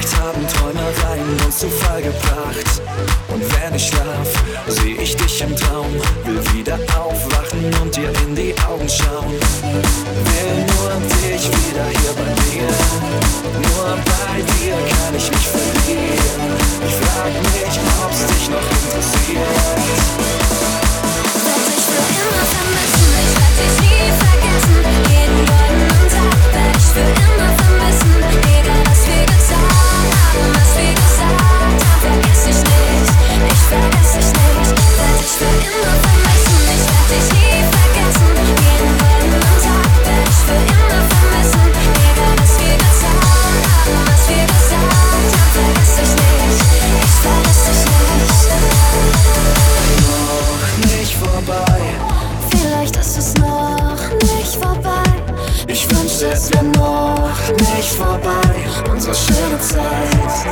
haben Träumereien uns zu Fall gebracht. Und wenn ich schlaf, seh ich dich im Traum. Will wieder aufwachen und dir in die Augen schauen. Will nur dich wieder hier bei mir. Nur bei dir kann ich mich verlieren. Ich frag mich, ob's dich noch interessiert. Werd dich für immer vermissen, ich werd dich nie vergessen. Jeden goldenen Tag werd ich für immer vermissen. Egal was wir getan haben, was wir gesagt haben, vergess ich nicht, ich vergess dich nicht. Werd dich für immer vermissen, ich werd dich nie vergessen. Jeden goldenen Tag werd ich für immer vermissen. Egal was wir getan haben, was wir gesagt haben, vergess ich nicht, ich vergess dich nicht. Noch nicht vorbei. Vielleicht ist es noch nicht vorbei. Ich wünschte, es wär noch nicht vorbei, unsere schöne Zeit.